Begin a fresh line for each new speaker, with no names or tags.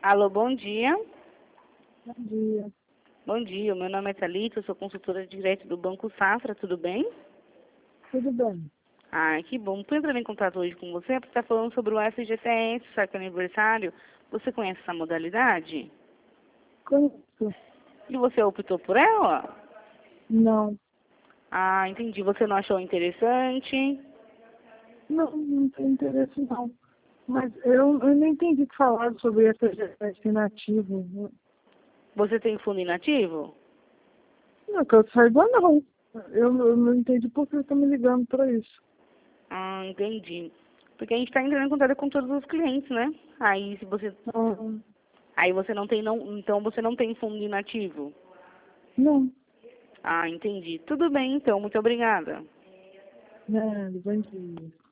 Alô, bom dia.
Bom dia.
Bom dia, meu nome é Thalita, eu sou consultora de direito do Banco Safra, tudo bem?
Tudo bem?
Ah, que bom. Estou entrando em contato hoje com você para estar falando sobre o FGTS, saque aniversário. Você conhece essa modalidade?
Conheço.
E você optou por ela?
Não.
Ah, entendi. Você não achou interessante?
Não tenho interesse não. Mas eu não entendi o que falar sobre FGTS inativo.
Você tem fundo inativo?
Não, que eu saiba não. Eu não entendi por que você está me ligando para isso.
Ah, entendi. Porque a gente está entrando em contato com todos os clientes, né? Aí se você.
Ah,
Aí você não tem não. Então você não tem fundo inativo.
não.
Ah, entendi. Tudo bem, então. Muito obrigada.
Bom dia.